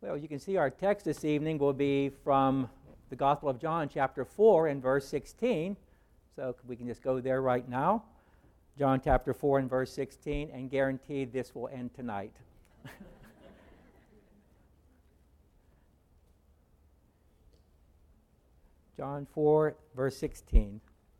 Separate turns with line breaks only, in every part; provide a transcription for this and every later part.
Well, you can see our text this evening will be from the Gospel of John, chapter 4, and verse 16. So we can just go there right now. John chapter 4 and verse 16, and guaranteed this will end tonight. John 4, verse 16.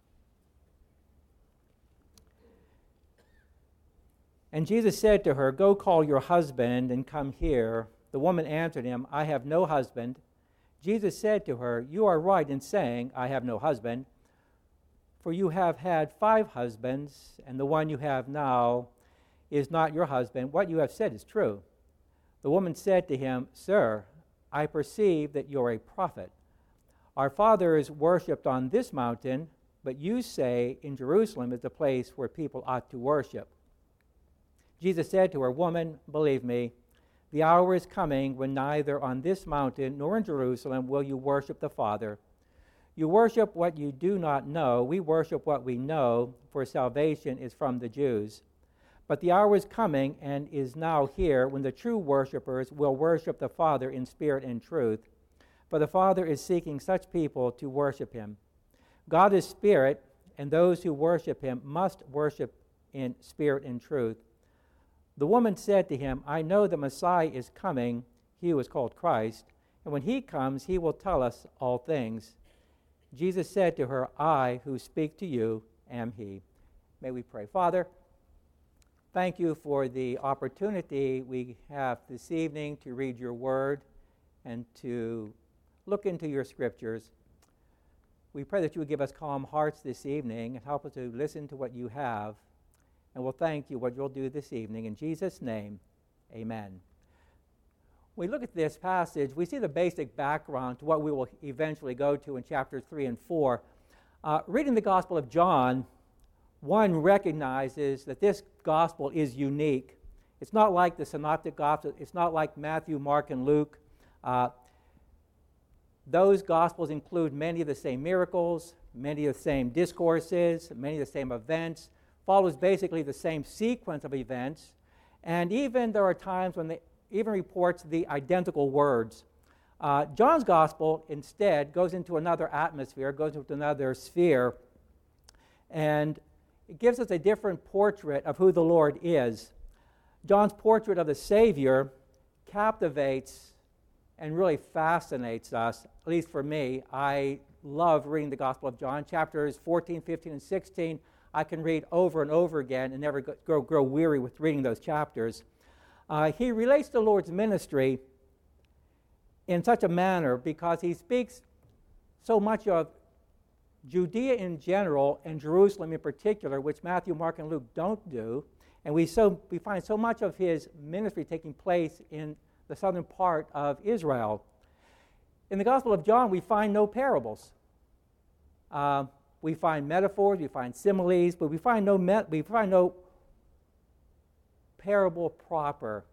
And Jesus said to her, "Go call your husband and come here." The woman answered him, "I have no husband." Jesus said to her, "You are right in saying, 'I have no husband,' for you have had 5 husbands, and the one you have now is not your husband. What you have said is true." The woman said to him, "Sir, I perceive that you are a prophet. Our fathers worshipped on this mountain, but you say in Jerusalem is the place where people ought to worship." Jesus said to her, "Woman, believe me, the hour is coming when neither on this mountain nor in Jerusalem will you worship the Father. You worship what you do not know. We worship what we know, for salvation is from the Jews. But the hour is coming and is now here when the true worshipers will worship the Father in spirit and truth. For the Father is seeking such people to worship him. God is spirit, and those who worship him must worship in spirit and truth." The woman said to him, "I know the Messiah is coming, he who is called Christ, and when he comes, he will tell us all things." Jesus said to her, "I who speak to you am he." May we pray. Father, thank you for the opportunity we have this evening to read your word and to look into your scriptures. We pray that you would give us calm hearts this evening and help us to listen to what you have. And we'll thank you what you'll do this evening. In Jesus' name, amen. When we look at this passage, we see the basic background to what we will eventually go to in chapters 3 and 4. Reading the Gospel of John, one recognizes that this Gospel is unique. It's not like the Synoptic Gospels. It's not like Matthew, Mark, and Luke. Those Gospels include many of the same miracles, many of the same discourses, many of the same events, follows basically the same sequence of events, and even there are times when they even reports the identical words. John's Gospel instead goes into another atmosphere, goes into another sphere, and it gives us a different portrait of who the Lord is. John's portrait of the Savior captivates and really fascinates us, at least for me. I love reading the Gospel of John. Chapters 14, 15, and 16 I can read over and over again and never grow weary with reading those chapters. He relates the Lord's ministry in such a manner because he speaks so much of Judea in general and Jerusalem in particular, which Matthew, Mark, and Luke don't do. And we find so much of his ministry taking place in the southern part of Israel. In the Gospel of John, we find no parables. We find metaphors, we find similes, but we find no parable proper.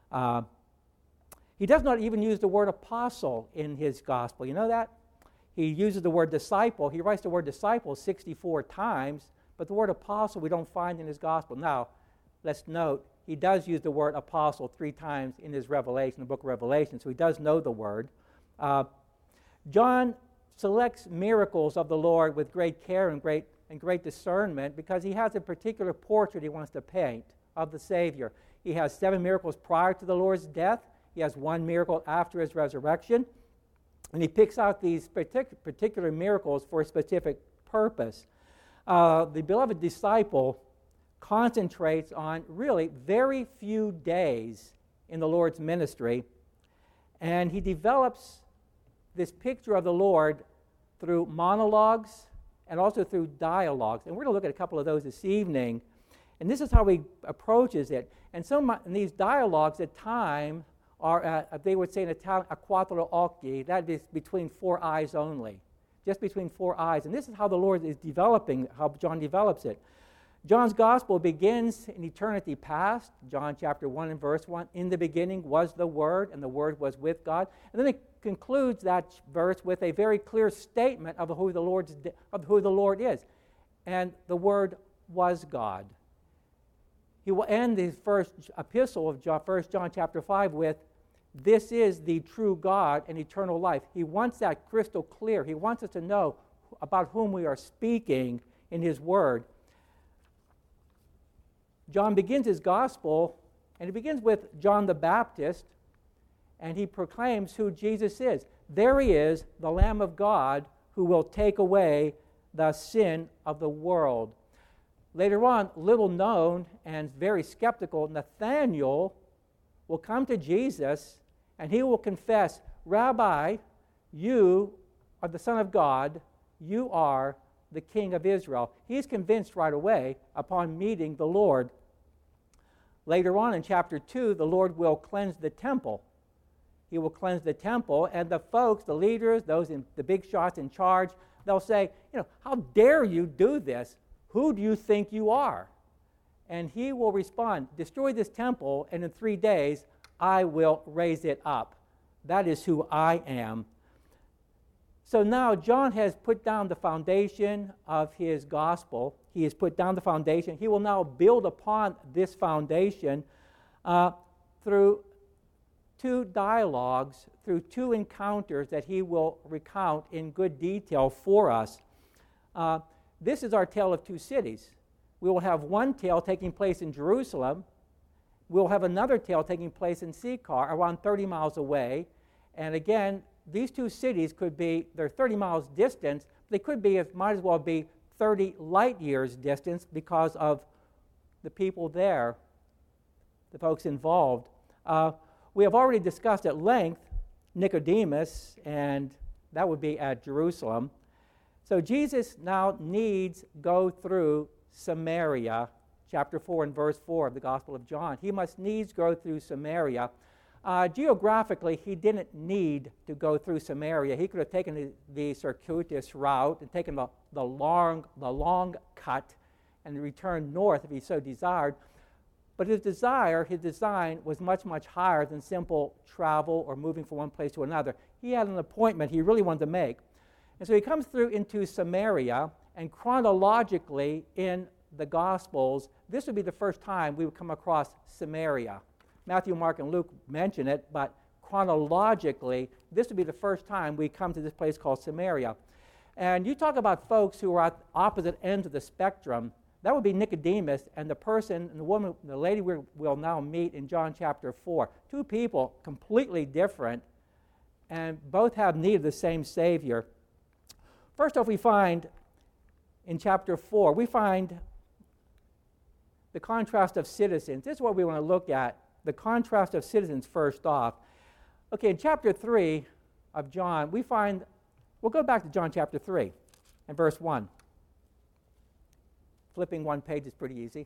He does not even use the word apostle in his gospel. You know that? He uses the word disciple. He writes the word disciple 64 times, but the word apostle we don't find in his gospel. Now, let's note, he does use the word apostle 3 times in his Revelation, the book of Revelation, so he does know the word. John selects miracles of the Lord with great care and great discernment because he has a particular portrait he wants to paint of the Savior. He has 7 miracles prior to the Lord's death. He has 1 miracle after his resurrection. And he picks out these particular miracles for a specific purpose. The beloved disciple concentrates on really very few days in the Lord's ministry, and he develops this picture of the Lord through monologues and also through dialogues. And we're going to look at a couple of those this evening. And this is how he approaches it. And these dialogues at times are, they would say in Italian, a quattro occhi. That is between 4 eyes only. Just between 4 eyes. And this is how the Lord is developing, how John develops it. John's gospel begins in eternity past. John chapter 1 and verse 1. In the beginning was the Word, and the Word was with God. And then it concludes that verse with a very clear statement of who the Lord is. And the Word was God. He will end his first epistle of 1 John chapter 5 with, this is the true God and eternal life. He wants that crystal clear. He wants us to know about whom we are speaking in his word. John begins his gospel, and he begins with John the Baptist, and he proclaims who Jesus is. There he is, the Lamb of God, who will take away the sin of the world. Later on, little known and very skeptical Nathanael will come to Jesus, and he will confess, Rabbi, you are the Son of God, you are the King of Israel. He's convinced right away upon meeting the Lord. Later on in chapter 2, the Lord will cleanse the temple. He will cleanse the temple, and the folks, the leaders, the big shots in charge, they'll say, how dare you do this? Who do you think you are? And he will respond, destroy this temple, and in 3 days I will raise it up. That is who I am. So now John has put down the foundation of his gospel. He has put down the foundation. He will now build upon this foundation through 2 dialogues, through 2 encounters that he will recount in good detail for us. This is our tale of 2 cities. We will have one tale taking place in Jerusalem. We'll have another tale taking place in Sychar, around 30 miles away. And again, these 2 cities they're 30 miles distance. They might as well be 30 light years distance because of the people there, the folks involved. We have already discussed at length Nicodemus, and that would be at Jerusalem. So Jesus now needs go through Samaria, chapter 4 and verse 4 of the Gospel of John. He must needs go through Samaria. Geographically, he didn't need to go through Samaria. He could have taken the circuitous route and taken the long cut and returned north if he so desired. But his design was much, much higher than simple travel or moving from one place to another. He had an appointment he really wanted to make. And so he comes through into Samaria, and chronologically in the Gospels, this would be the first time we would come across Samaria. Matthew, Mark, and Luke mention it, but chronologically, this would be the first time we come to this place called Samaria. And you talk about folks who are at opposite ends of the spectrum. That would be Nicodemus and the person, and the woman, the lady we'll now meet in John chapter 4. 2 people completely different, and both have need of the same Savior. First off, we find in chapter 4, we find the contrast of citizens. This is what we want to look at, the contrast of citizens first off. Okay, in chapter 3 of John, we'll go back to John chapter 3 and verse 1. Flipping one page is pretty easy.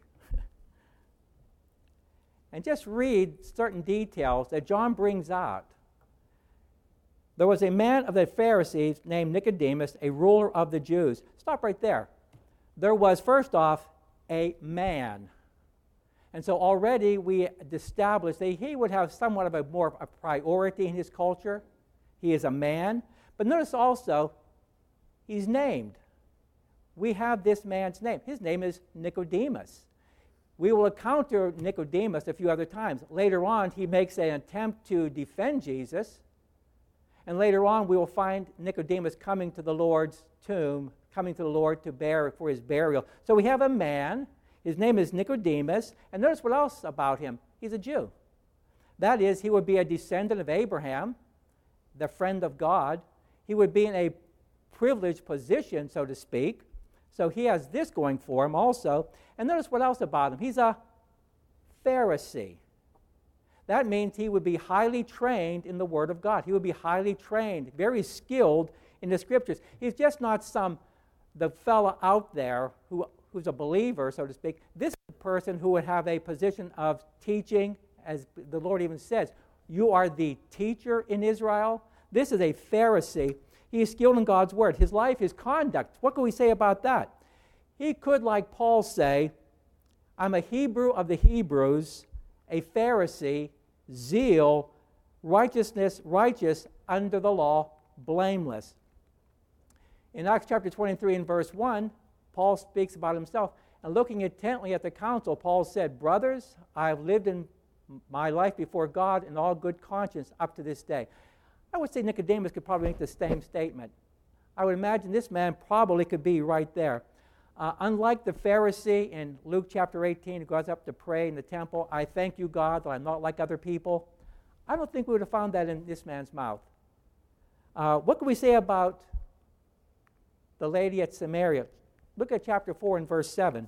And just read certain details that John brings out. There was a man of the Pharisees named Nicodemus, a ruler of the Jews. Stop right there. There was, first off, a man. And so already we established that he would have somewhat of more of a priority in his culture. He is a man. But notice also, he's named. We have this man's name. His name is Nicodemus. We will encounter Nicodemus a few other times. Later on, he makes an attempt to defend Jesus. And later on, we will find Nicodemus coming to the Lord's tomb, coming to the Lord for his burial. So we have a man. His name is Nicodemus. And notice what else about him. He's a Jew. That is, he would be a descendant of Abraham, the friend of God. He would be in a privileged position, so to speak. So he has this going for him also. And notice what else about him. He's a Pharisee. That means he would be highly trained in the Word of God. He would be highly trained, very skilled in the Scriptures. He's just not the fellow out there who's a believer, so to speak. This is a person who would have a position of teaching, as the Lord even says, you are the teacher in Israel. This is a Pharisee. He is skilled in God's Word. His life, his conduct, what can we say about that? He could, like Paul, say, I'm a Hebrew of the Hebrews, a Pharisee, zeal, righteousness, righteous under the law, blameless. In Acts chapter 23 and verse 1, Paul speaks about himself. And looking intently at the council, Paul said, brothers, I have lived in my life before God in all good conscience up to this day. I would say Nicodemus could probably make the same statement. I would imagine this man probably could be right there. Unlike the Pharisee in Luke chapter 18 who goes up to pray in the temple, I thank you, God, that I'm not like other people. I don't think we would have found that in this man's mouth. What can we say about the lady at Samaria? Look at chapter 4 and verse 7.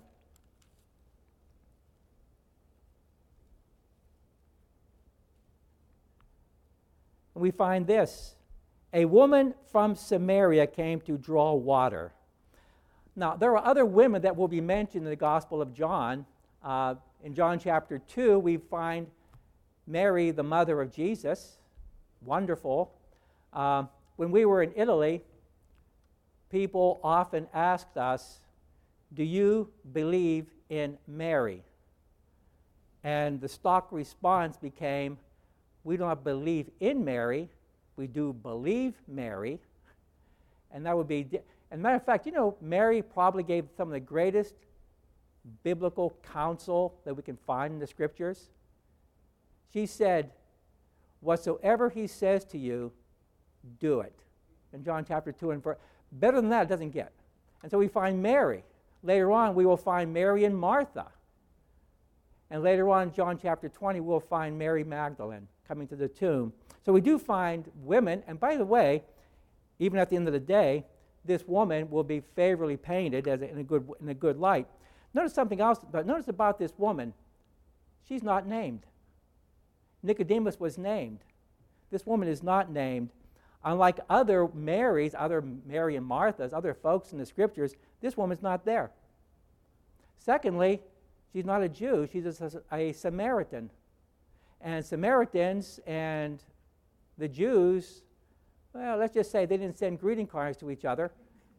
And we find this. A woman from Samaria came to draw water. Now, there are other women that will be mentioned in the Gospel of John. In John chapter 2, we find Mary, the mother of Jesus. Wonderful. When we were in Italy, people often asked us, do you believe in Mary? And the stock response became, we don't believe in Mary, we do believe Mary. And that would be, as a matter of fact, Mary probably gave some of the greatest biblical counsel that we can find in the Scriptures. She said, whatsoever he says to you, do it. In John chapter 2 and 4. Better than that, it doesn't get. And so we find Mary. Later on, we will find Mary and Martha. And later on, in John chapter 20, we'll find Mary Magdalene coming to the tomb. So we do find women, and by the way, even at the end of the day, this woman will be favorably painted as in a good light. Notice something else. Notice about this woman. She's not named. Nicodemus was named. This woman is not named. Unlike other Marys, other Mary and Marthas, other folks in the Scriptures, this woman's not there. Secondly, she's not a Jew. She's a Samaritan. And Samaritans and the Jews, well, let's just say they didn't send greeting cards to each other.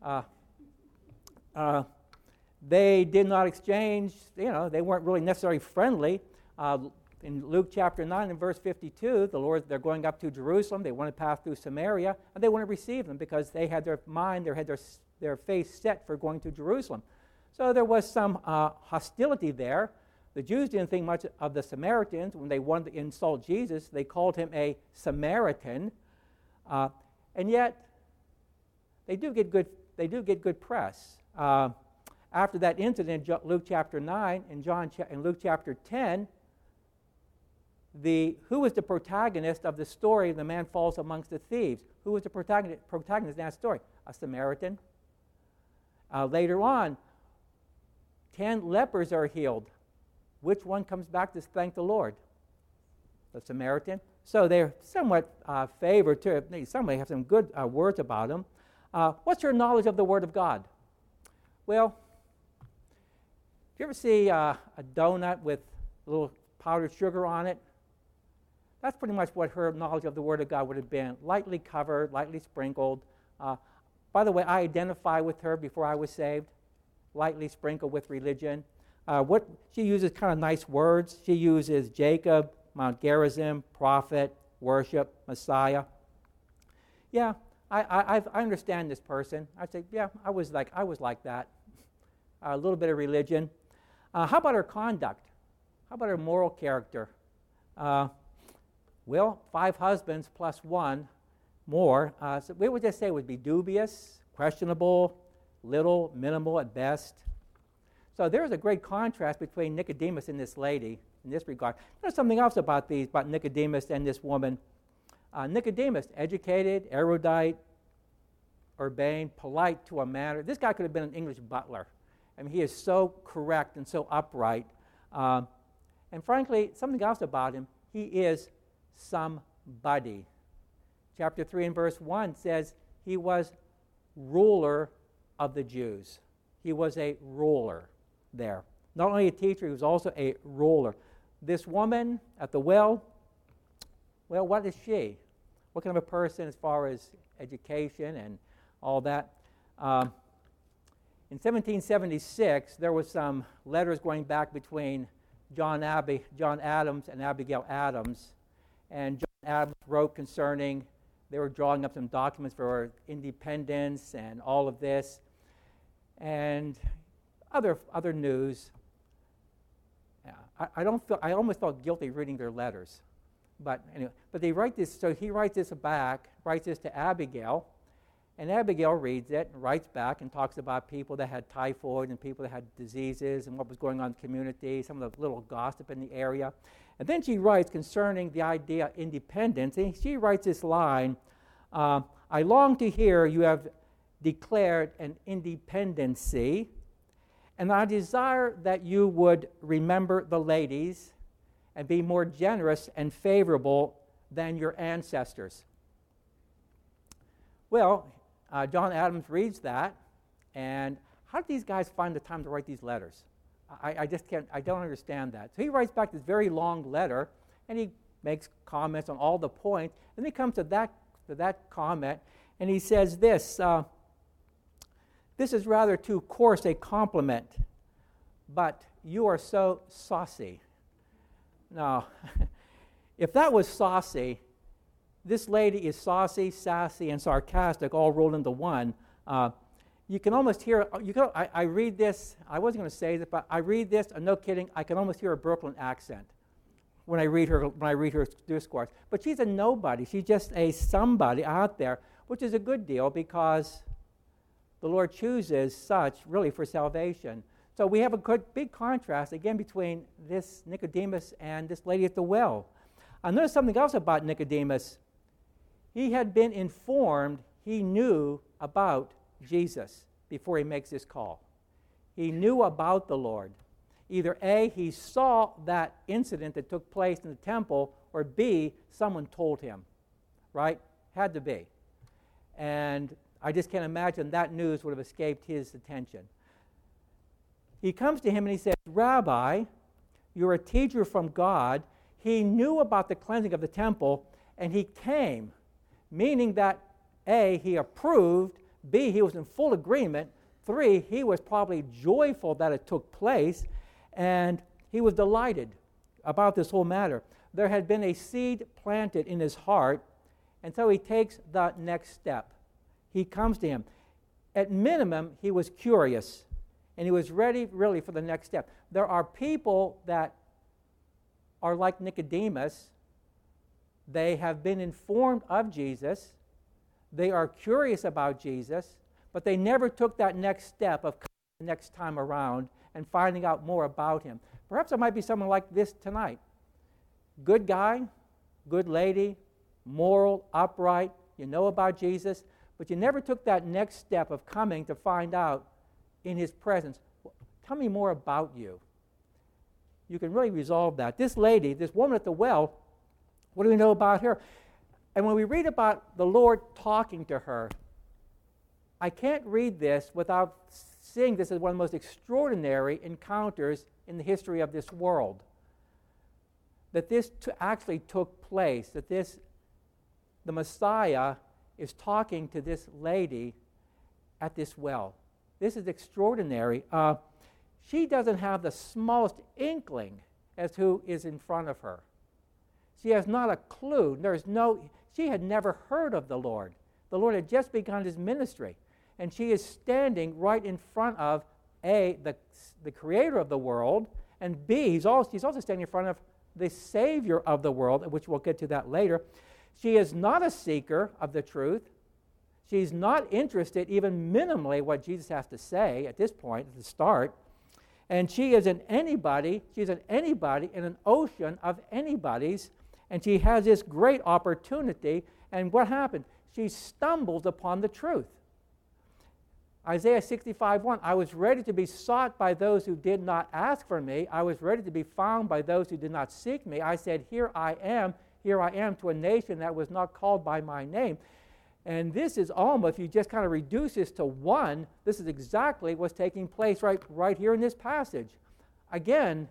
They did not exchange, they weren't really necessarily friendly. In Luke chapter 9 and verse 52, they're going up to Jerusalem. They want to pass through Samaria, and they want to receive them because they had their mind, they had their face set for going to Jerusalem. So there was some hostility there. The Jews didn't think much of the Samaritans. When they wanted to insult Jesus, they called him a Samaritan. And yet, they do get good press. After that incident in Luke chapter 9 and Luke chapter 10, who was the protagonist of the story, the man falls amongst the thieves? Who was the protagonist in that story? A Samaritan. Later on, 10 lepers are healed. Which one comes back to thank the Lord? The Samaritan. So they're somewhat favored to, somebody have some good words about them. What's your knowledge of the Word of God? Well, do you ever see a donut with a little powdered sugar on it? That's pretty much what her knowledge of the Word of God would have been. Lightly covered, lightly sprinkled. By the way, I identify with her before I was saved. Lightly sprinkled with religion. She uses kind of nice words. She uses Jacob, Mount Gerizim, prophet, worship, Messiah. Yeah, I understand this person. I say, yeah, I was like that. A little bit of religion. How about her conduct? How about her moral character? Well, 5 husbands plus 1 more. So we would just say it would be dubious, questionable, little, minimal at best. So there's a great contrast between Nicodemus and this lady in this regard. There's something else about Nicodemus and this woman. Nicodemus, educated, erudite, urbane, polite to a manner. This guy could have been an English butler. I mean, he is so correct and so upright. And frankly, something else about him, he is somebody. Chapter 3 and verse 1 says he was ruler of the Jews. He was a ruler there. Not only a teacher, he was also a ruler. This woman at the well, what is she? What kind of a person as far as education and all that? In 1776, there was some letters going back between John Adams and Abigail Adams. And John Adams wrote concerning, they were drawing up some documents for independence and all of this. And other news. I almost felt guilty reading their letters. But anyway, but they write this, so he writes this to Abigail, and Abigail reads it and writes back and talks about people that had typhoid and people that had diseases and what was going on in the community, some of the little gossip in the area. And then she writes concerning the idea of independence, and she writes this line, I long to hear you have declared an independency, and I desire that you would remember the ladies and be more generous and favorable than your ancestors. Well, John Adams reads that, and how did these guys find the time to write these letters? I just can't, I don't understand that. So he writes back this very long letter, and he makes comments on all the points, and then he comes to that comment, and he says this, this is rather too coarse a compliment, but you are so saucy. Now, if that was saucy, this lady is saucy, sassy, and sarcastic all rolled into one. You can almost hear, I read this, I wasn't going to say this, but I read this, and no kidding, I can almost hear a Brooklyn accent when I read her discourse. But she's a nobody. She's just a somebody out there, which is a good deal because the Lord chooses such really for salvation. So we have a big contrast, again, between this Nicodemus and this lady at the well. I noticed something else about Nicodemus. He had been informed, he knew about Jesus before he makes this call. He knew about the Lord. Either A, he saw that incident that took place in the temple, or B, someone told him, right? Had to be. And I just can't imagine that news would have escaped his attention. He comes to him and he says, Rabbi, you're a teacher from God. He knew about the cleansing of the temple, and he came, meaning that A, he approved, B, he was in full agreement, 3, he was probably joyful that it took place, and he was delighted about this whole matter. There had been a seed planted in his heart, and so he takes the next step. He comes to him. At minimum, he was curious, and he was ready really for the next step. There are people that are like Nicodemus. They have been informed of Jesus. They are curious about Jesus, but they never took that next step of coming the next time around and finding out more about him. Perhaps it might be someone like this tonight. Good guy, good lady, moral, upright, you know about Jesus, but you never took that next step of coming to find out in his presence. Tell me more about you. You can really resolve that. This lady, this woman at the well, what do we know about her? And when we read about the Lord talking to her, I can't read this without seeing this as one of the most extraordinary encounters in the history of this world. That this actually took place, that the Messiah is talking to this lady at this well. This is extraordinary. She doesn't have the smallest inkling as to who is in front of her. She has not a clue. She had never heard of the Lord. The Lord had just begun his ministry. And she is standing right in front of A, the creator of the world, and B, she's also standing in front of the Savior of the world, which we'll get to that later. She is not a seeker of the truth. She's not interested even minimally what Jesus has to say at this point, at the start. And she is an anybody. She's an anybody in an ocean of anybody's. And she has this great opportunity. And what happened? She stumbles upon the truth. Isaiah 65:1, I was ready to be sought by those who did not ask for me. I was ready to be found by those who did not seek me. I said, here I am to a nation that was not called by my name. And this is almost, if you just kind of reduce this to one, this is exactly what's taking place right here in this passage. Again,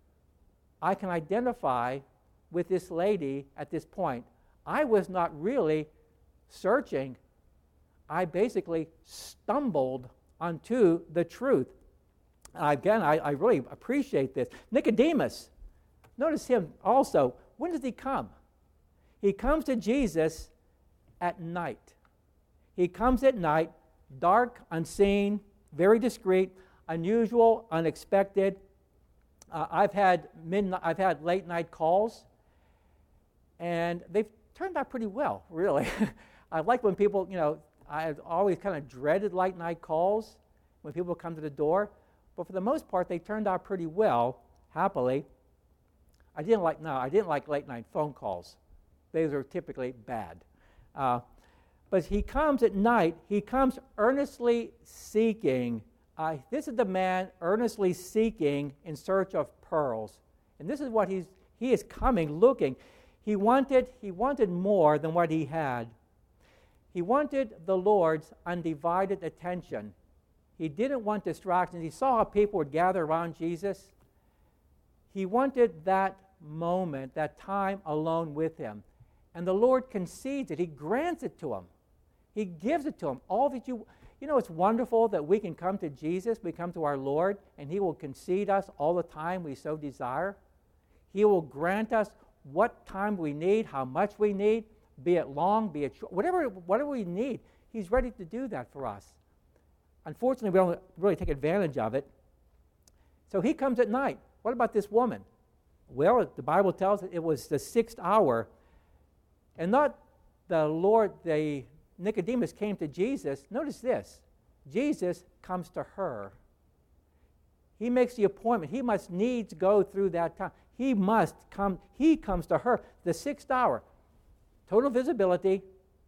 I can identify with this lady at this point. I was not really searching. I basically stumbled onto the truth. Again, I really appreciate this. Nicodemus, notice him also. When does he come? He comes to Jesus at night. He comes at night, dark, unseen, very discreet, unusual, unexpected. I've had late night calls, and they've turned out pretty well, really. I like when people, I always kind of dreaded late night calls when people come to the door, but for the most part, they turned out pretty well, happily. I didn't like late night phone calls. Those are typically bad. But he comes at night. He comes earnestly seeking. This is the man earnestly seeking in search of pearls. And this is what he is coming, looking. He wanted more than what he had. He wanted the Lord's undivided attention. He didn't want distractions. He saw how people would gather around Jesus. He wanted that moment, that time alone with him. And the Lord concedes it. He grants it to him. He gives it to him. All that it's wonderful that we can come to Jesus, we come to our Lord, and he will concede us all the time we so desire. He will grant us what time we need, how much we need, be it long, be it short, whatever we need. He's ready to do that for us. Unfortunately, we don't really take advantage of it. So he comes at night. What about this woman? Well, the Bible tells us it was the 6th hour. And not Nicodemus came to Jesus. Notice this. Jesus comes to her. He makes the appointment. He must needs go through that time. He must come. He comes to her. The 6th hour. Total visibility.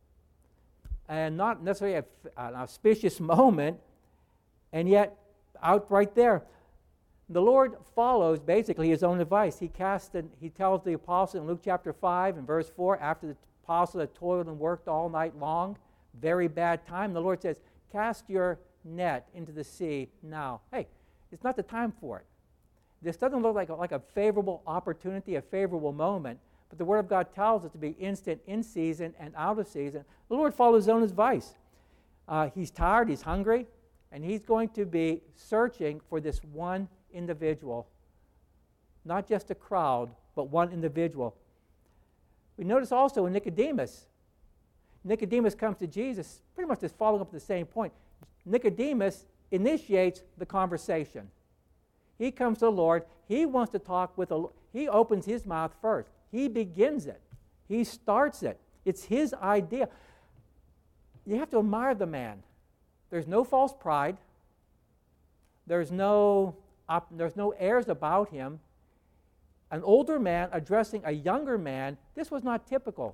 And not necessarily an auspicious moment. And yet, out right there. The Lord follows basically his own advice. He tells the apostle in Luke chapter 5 and verse 4, after the apostle had toiled and worked all night long, very bad time, the Lord says, cast your net into the sea now. Hey, it's not the time for it. This doesn't look like a favorable opportunity, a favorable moment, but the Word of God tells us to be instant in season and out of season. The Lord follows his own advice. He's tired, he's hungry, and he's going to be searching for this one individual. Not just a crowd, but one individual. We notice also in Nicodemus. Nicodemus comes to Jesus, pretty much just following up the same point. Nicodemus initiates the conversation. He comes to the Lord. He wants to talk with the Lord. He opens his mouth first. He begins it. He starts it. It's his idea. You have to admire the man. There's no false pride. There's no airs about him. An older man addressing a younger man, this was not typical.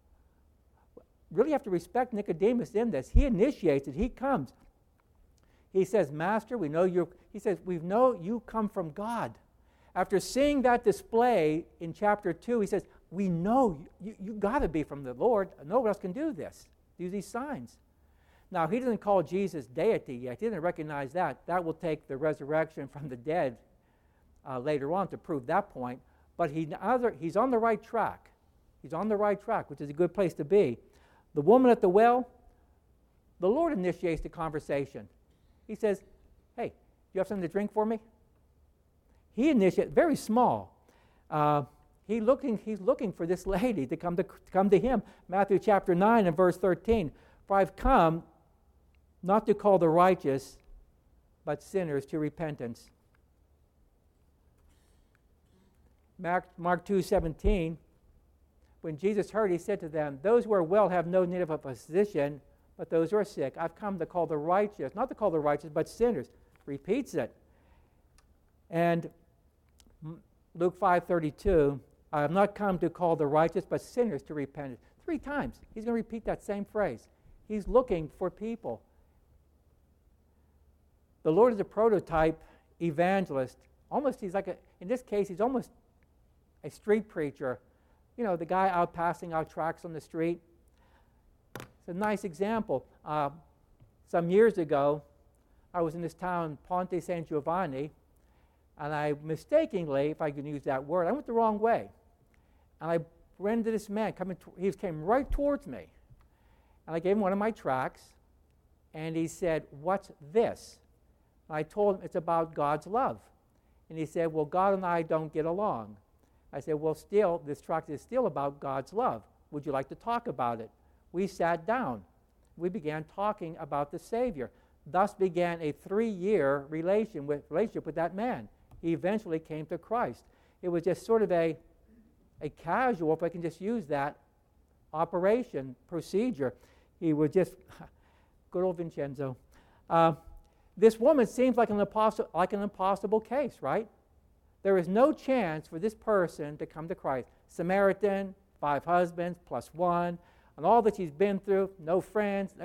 Really have to respect Nicodemus in this. He initiates it. He comes. He says, Master, we know you come from God. After seeing that display in chapter 2, he says, we know you got to be from the Lord. No one else can do this. Do these signs. Now, he doesn't call Jesus deity yet. He doesn't recognize that. That will take the resurrection from the dead later on to prove that point. But he's on the right track. He's on the right track, which is a good place to be. The woman at the well, the Lord initiates the conversation. He says, hey, you have something to drink for me? He initiates, very small. He's looking for this lady to come to him. Matthew chapter 9 and verse 13. For I've come not to call the righteous, but sinners to repentance. Mark 2:17, when Jesus heard, he said to them, those who are well have no need of a physician, but those who are sick. I've come to call the righteous, not to call the righteous, but sinners. Repeats it. And Luke 5:32, I have not come to call the righteous, but sinners to repentance. 3 times. He's going to repeat that same phrase. He's looking for people. The Lord is a prototype evangelist. Almost, in this case, he's almost a street preacher. The guy out passing out tracts on the street. It's a nice example. Some years ago, I was in this town, Ponte San Giovanni, and I mistakenly, if I can use that word, I went the wrong way. And I ran into this man. He came right towards me. And I gave him one of my tracts, and he said, what's this? And I told him it's about God's love. And he said, well, God and I don't get along. I said, well, still, this tract is still about God's love. Would you like to talk about it? We sat down. We began talking about the Savior. Thus began a 3-year relationship with that man. he eventually came to Christ. It was just sort of a casual, if I can just use that, operation, procedure. He was just, good old Vincenzo. This woman seems like an impossible case, right? There is no chance for this person to come to Christ. Samaritan, 5 husbands plus 1, and all that she's been through, no friends.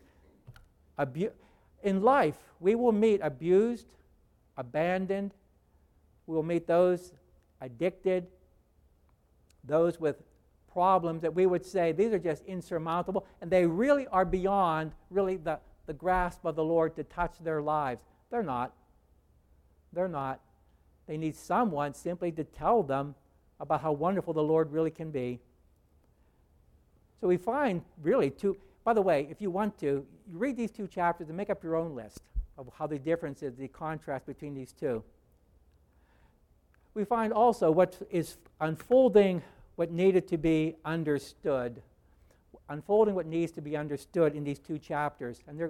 In life, we will meet abused, abandoned. We will meet those addicted, those with problems that we would say these are just insurmountable, and they really are beyond really the grasp of the Lord to touch their lives. They're not. They're not. They need someone simply to tell them about how wonderful the Lord really can be. So we find really two. By the way, if you want to, you read these 2 chapters and make up your own list of how the difference is, the contrast between these two. We find also what is unfolding what needed to be understood. Unfolding what needs to be understood in these 2 chapters. And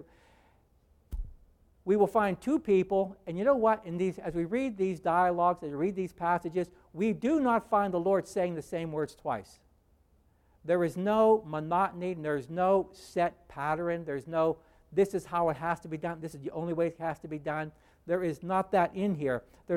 we will find 2 people, and you know what? As we read these dialogues, as we read these passages, we do not find the Lord saying the same words twice. There is no monotony, there's no set pattern, there's no, this is how it has to be done, this is the only way it has to be done. There is not that in here. In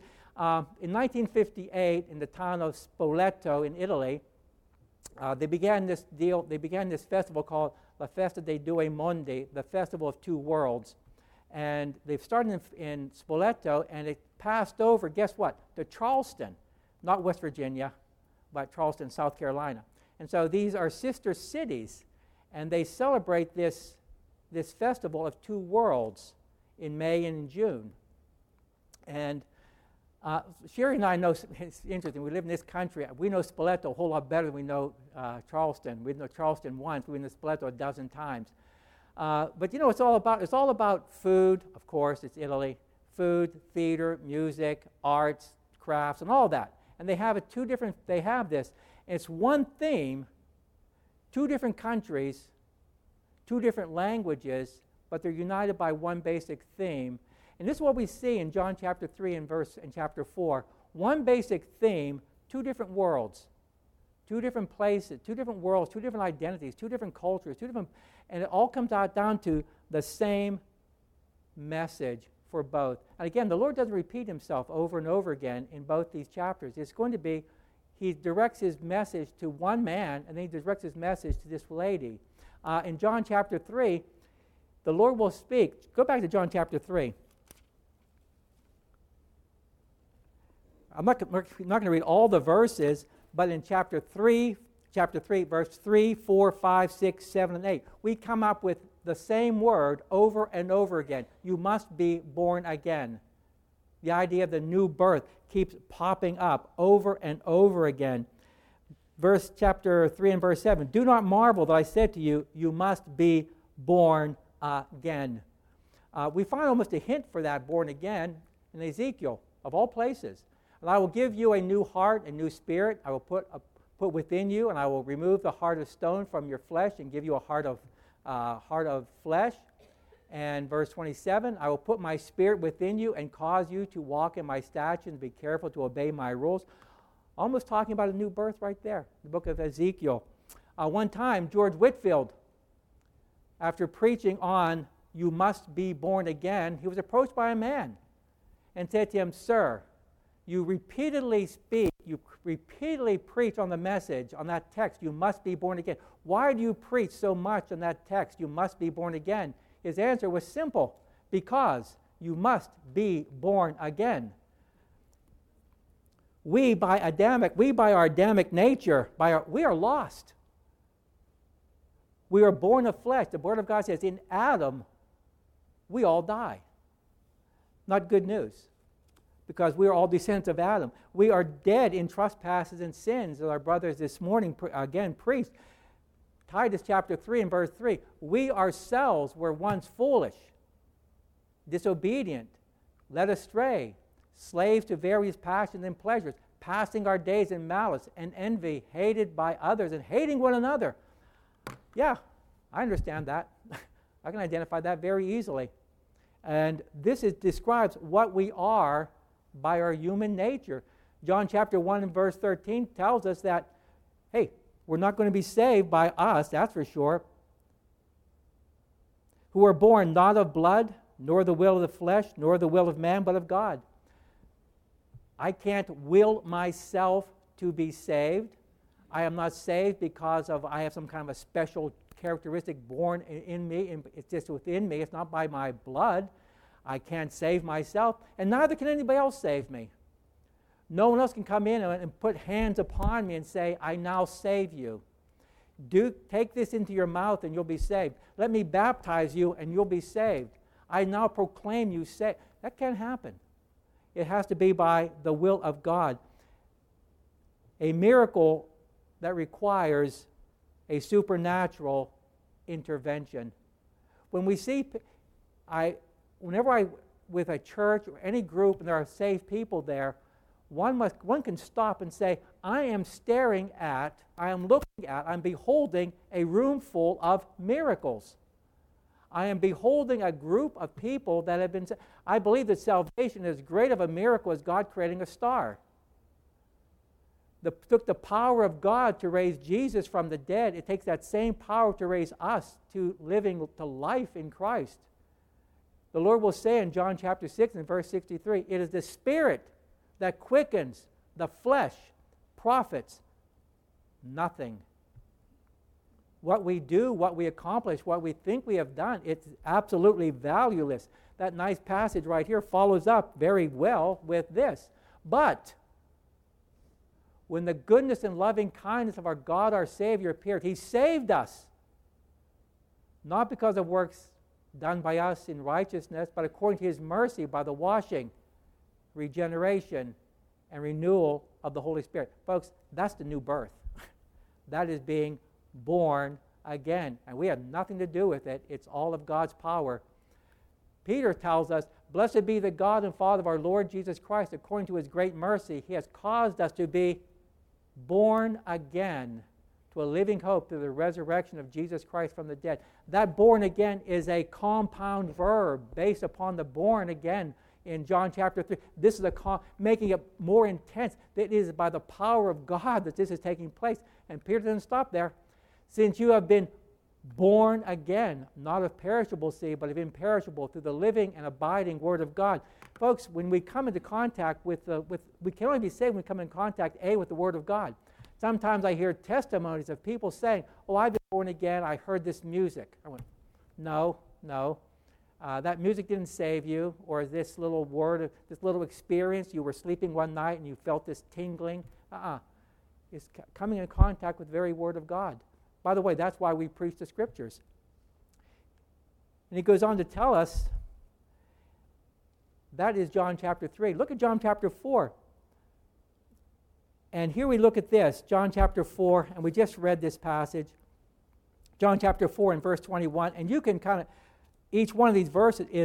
1958, in the town of Spoleto in Italy, they began this festival called La Festa dei Due Mondi, the Festival of 2 Worlds. And they've started in Spoleto, and it passed over, guess what, to Charleston, not West Virginia, but Charleston, South Carolina. And so these are sister cities, and they celebrate this festival of 2 worlds in May and in June. And Sherry and I know, it's interesting, we live in this country, we know Spoleto a whole lot better than we know Charleston. We know Charleston once, we know Spoleto a dozen times. But you know, it's all about food, of course, it's Italy. Food, theater, music, arts, crafts, and all that. And they have this. It's one theme, 2 different countries, 2 different languages, but they're united by one basic theme. And this is what we see in John chapter 3 and chapter 4. One basic theme, 2 different worlds, 2 different places, 2 different worlds, 2 different identities, 2 different cultures, and it all comes down to the same message for both. And again, the Lord doesn't repeat himself over and over again in both these chapters. It's going to be, he directs his message to one man, and then he directs his message to this lady. In John chapter 3, the Lord will speak. Go back to John chapter 3. I'm not going to read all the verses, but in chapter 3, verse 3, 4, 5, 6, 7, and 8, we come up with the same word over and over again. You must be born again. The idea of the new birth keeps popping up over and over again. Chapter 3 and verse 7, do not marvel that I said to you, you must be born again. We find almost a hint for that born again in Ezekiel, of all places. And I will give you a new heart, a new spirit. I will put within you, and I will remove the heart of stone from your flesh and give you a heart of flesh. And verse 27, I will put my spirit within you and cause you to walk in my statutes and be careful to obey my rules. Almost talking about a new birth right there, the book of Ezekiel. One time, George Whitefield, after preaching on you must be born again, he was approached by a man and said to him, sir, you repeatedly preach on the message, on that text, you must be born again. Why do you preach so much on that text, you must be born again? His answer was simple, because you must be born again. We by our Adamic nature, we are lost. We are born of flesh. The Word of God says, in Adam, we all die. Not good news, because we are all descendants of Adam. We are dead in trespasses and sins, as our brothers this morning again preached. Titus chapter 3 and verse 3, we ourselves were once foolish, disobedient, led astray, slaves to various passions and pleasures, passing our days in malice and envy, hated by others and hating one another. Yeah, I understand that. I can identify that very easily. And this describes what we are by our human nature. John chapter 1 and verse 13 tells us that, hey, we're not going to be saved by us, that's for sure, who are born not of blood, nor the will of the flesh, nor the will of man, but of God. I can't will myself to be saved. I am not saved because I have some kind of a special characteristic born in me. It's just within me. It's not by my blood. I can't save myself, and neither can anybody else save me. No one else can come in and put hands upon me and say, I now save you. Take this into your mouth and you'll be saved. Let me baptize you and you'll be saved. I now proclaim you saved. That can't happen. It has to be by the will of God. A miracle that requires a supernatural intervention. When we see, with a church or any group and there are saved people there, one can stop and say, I am beholding a room full of miracles. I am beholding a group of people that have been, I believe that salvation is as great of a miracle as God creating a star. Took the power of God to raise Jesus from the dead. It takes that same power to raise us to living to life in Christ. The Lord will say in John chapter 6 and verse 63, it is the Spirit that quickens, the flesh profits nothing. What we do, what we accomplish, what we think we have done, it's absolutely valueless. That nice passage right here follows up very well with this. But when the goodness and loving kindness of our God, our Savior, appeared, He saved us, not because of works done by us in righteousness, but according to His mercy by the washing, regeneration, and renewal of the Holy Spirit. Folks, that's the new birth. That is being born again. And we have nothing to do with it. It's all of God's power. Peter tells us, blessed be the God and Father of our Lord Jesus Christ. According to His great mercy, He has caused us to be born again to a living hope through the resurrection of Jesus Christ from the dead. That born again is a compound verb based upon the born again in John chapter 3. This is making it more intense. It is by the power of God that this is taking place. And Peter doesn't stop there. Since you have been born again, not of perishable seed, but of imperishable, through the living and abiding Word of God. Folks, when we come into contact with we can only be saved when we come in contact, with the Word of God. Sometimes I hear testimonies of people saying, oh, I've been born again, I heard this music. I went, no. That music didn't save you, or this little word, this little experience, you were sleeping one night and you felt this tingling. It's coming in contact with the very Word of God. By the way, that's why we preach the Scriptures. And he goes on to tell us, that is John chapter 3. Look at John chapter 4. And here we look at this, John chapter 4, and we just read this passage. John chapter 4 and verse 21, and you can kind of, each one of these verses is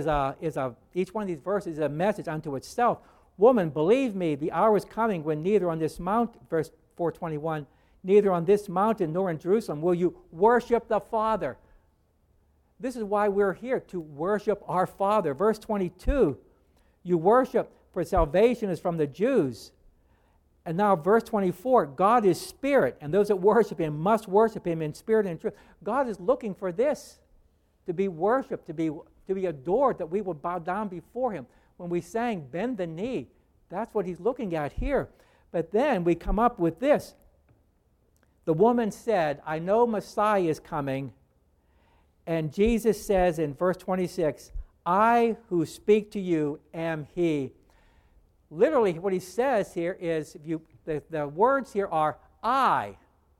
a message unto itself. Woman, believe me, the hour is coming when neither on this mountain, verse 4:21, neither on this mountain nor in Jerusalem will you worship the Father. This is why we're here, to worship our Father. Verse 22, you worship, for salvation is from the Jews. And now verse 24, God is spirit, and those that worship Him must worship Him in spirit and truth. God is looking for this, to be worshipped, to be adored, that we will bow down before Him. When we sang, bend the knee, that's what He's looking at here. But then we come up with this. The woman said, I know Messiah is coming. And Jesus says in verse 26, I who speak to you am He. Literally, what he says here is, the words here are, I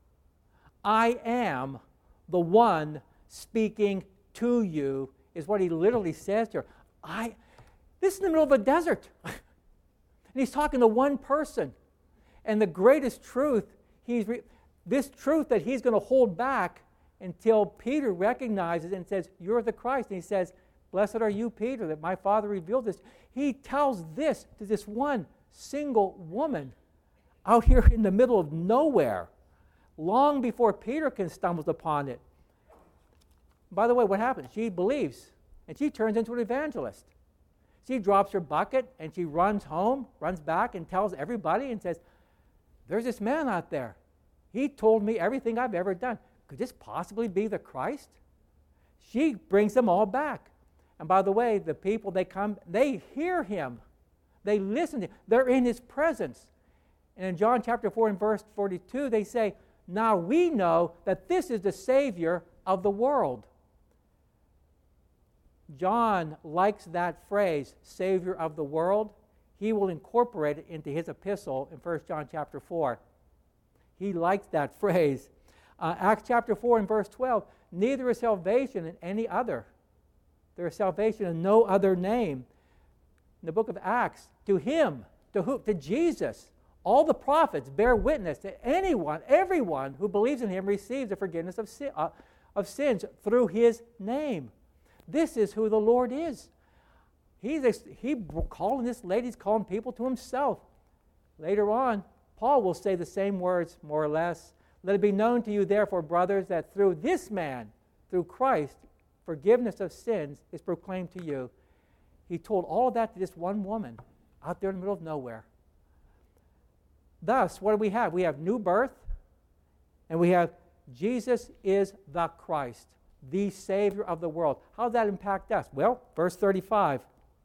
am the one speaking to you, is what he literally says here. This is in the middle of a desert. And he's talking to one person. And the greatest truth, this truth that he's going to hold back until Peter recognizes and says, you're the Christ. And he says, blessed are you, Peter, that my Father revealed this. He tells this to this one single woman out here in the middle of nowhere, long before Peter can stumble upon it. By the way, what happens? She believes, and she turns into an evangelist. She drops her bucket and she runs home, runs back and tells everybody and says, there's this man out there. He told me everything I've ever done. Could this possibly be the Christ? She brings them all back. And by the way, the people, they come, they hear him. They listen to him. They're in his presence. And in John chapter 4 and verse 42, they say, now we know that this is the Savior of the world. John likes that phrase, Savior of the world. He will incorporate it into his epistle in 1 John chapter 4. He likes that phrase. Acts chapter 4 and verse 12, neither is salvation in any other. There is salvation in no other name. In the book of Acts, to him, to who? To Jesus. All the prophets bear witness that everyone who believes in him receives the forgiveness of sins through his name. This is who the Lord is. He's calling this lady, he's calling people to himself. Later on, Paul will say the same words, more or less. Let it be known to you, therefore, brothers, that through this man, through Christ, forgiveness of sins is proclaimed to you. He told all of that to this one woman out there in the middle of nowhere. Thus, what do we have? We have new birth, and we have Jesus is the Christ, the Savior of the world. How does that impact us? Well, verse 35.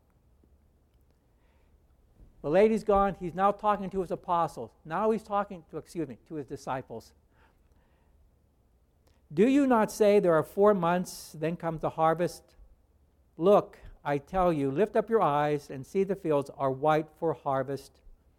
The lady's gone. He's now talking to his apostles. Now he's talking to his disciples. Do you not say there are 4 months, then comes the harvest? Look, I tell you, lift up your eyes and see the fields are white for harvest.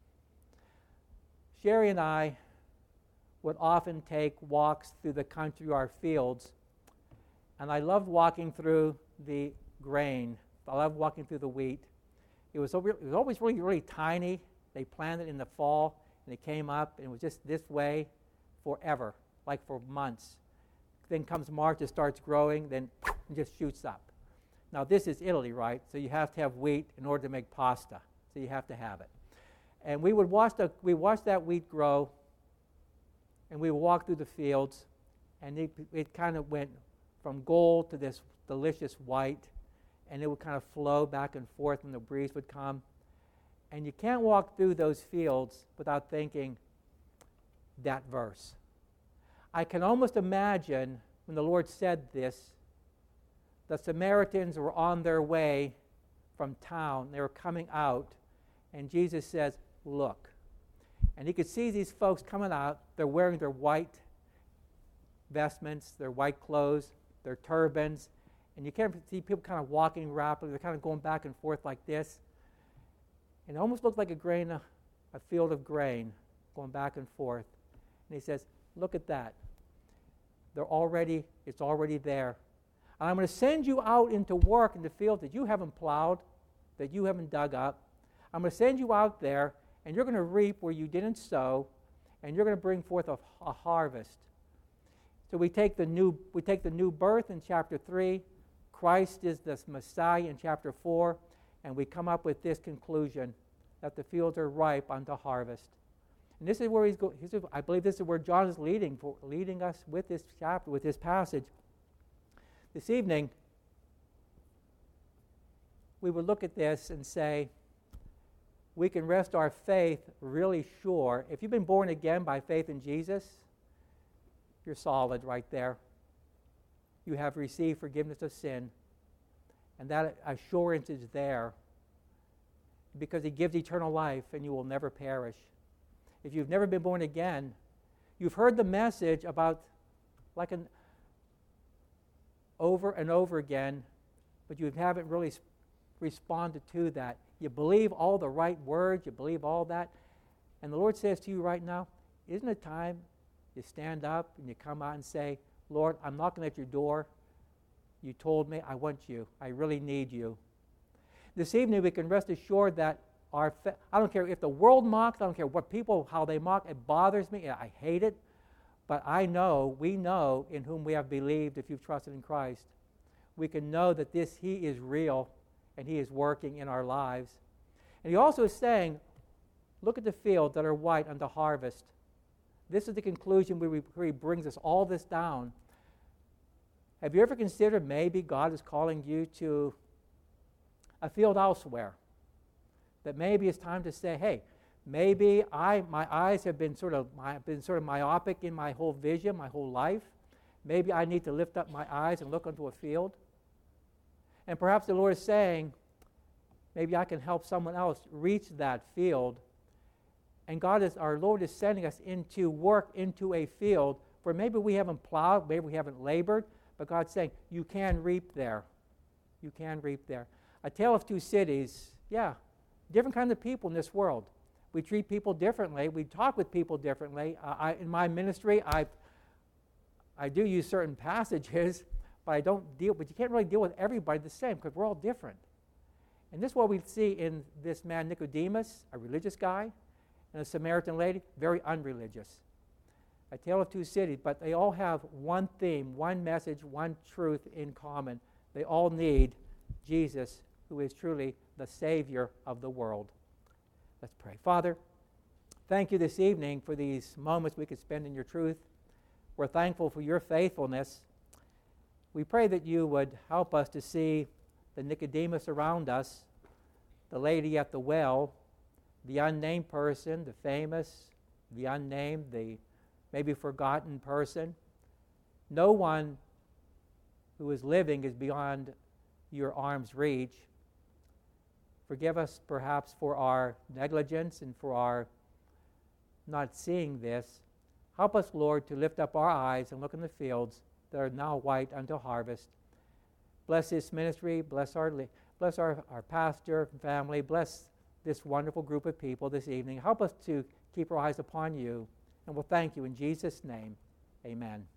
Sherry and I would often take walks through the country or our fields, and I loved walking through the grain. I loved walking through the wheat. It was always really, really tiny. They planted in the fall, and it came up, and it was just this way forever, like for months. Then comes March, it starts growing, then it just shoots up. Now, this is Italy, right? So you have to have wheat in order to make pasta. So you have to have it. And we would watch that wheat grow, and we would walk through the fields, and it kind of went from gold to this delicious white, and it would kind of flow back and forth, and the breeze would come. And you can't walk through those fields without thinking that verse. I can almost imagine when the Lord said this, the Samaritans were on their way from town. They were coming out, and Jesus says, look. And he could see these folks coming out. They're wearing their white vestments, their white clothes, their turbans, and you can't see people kind of walking rapidly. They're kind of going back and forth like this. And it almost looked like a field of grain going back and forth. And he says, look at that. It's already there. And I'm going to send you out into work in the field that you haven't plowed, that you haven't dug up. I'm going to send you out there, and you're going to reap where you didn't sow, and you're going to bring forth a harvest. So we take the new birth in chapter 3. Christ is the Messiah in chapter 4, and we come up with this conclusion that the fields are ripe unto harvest. And this is where he's going. I believe this is where John is leading us with this chapter, with this passage. This evening, we would look at this and say, we can rest our faith really sure. If you've been born again by faith in Jesus, you're solid right there. You have received forgiveness of sin, and that assurance is there because he gives eternal life, and you will never perish. If you've never been born again, you've heard the message about over and over again, but you haven't really responded to that. You believe all the right words, you believe all that, and the Lord says to you right now, isn't it time you stand up and you come out and say, Lord, I'm knocking at your door. You told me I want you. I really need you. This evening we can rest assured that I don't care if the world mocks, I don't care how they mock, it bothers me, I hate it, but we know in whom we have believed if you've trusted in Christ. We can know that he is real and he is working in our lives. And he also is saying, look at the fields that are white unto harvest. This is the conclusion where he brings us all this down. Have you ever considered maybe God is calling you to a field elsewhere. That maybe it's time to say, hey, maybe my eyes have been sort of myopic in my whole vision, my whole life. Maybe I need to lift up my eyes and look onto a field. And perhaps the Lord is saying, maybe I can help someone else reach that field. And our Lord is sending us into work into a field where maybe we haven't plowed, maybe we haven't labored, but God's saying, you can reap there. You can reap there. A Tale of Two Cities, yeah, different kinds of people in this world. We treat people differently. We talk with people differently. In my ministry, I do use certain passages, but you can't really deal with everybody the same because we're all different. And this is what we see in this man Nicodemus, a religious guy, and a Samaritan lady, very unreligious. A Tale of Two Cities, but they all have one theme, one message, one truth in common. They all need Jesus, who is truly the Savior of the world. Let's pray. Father, thank you this evening for these moments we could spend in your truth. We're thankful for your faithfulness. We pray that you would help us to see the Nicodemus around us, the lady at the well, the unnamed person, the famous, the unnamed, the maybe forgotten person. No one who is living is beyond your arm's reach. Forgive us perhaps for our negligence and for our not seeing this. Help us, Lord, to lift up our eyes and look in the fields that are now white unto harvest. Bless this ministry, bless our pastor and family, bless this wonderful group of people this evening. Help us to keep our eyes upon you, and we'll thank you in Jesus' name. Amen.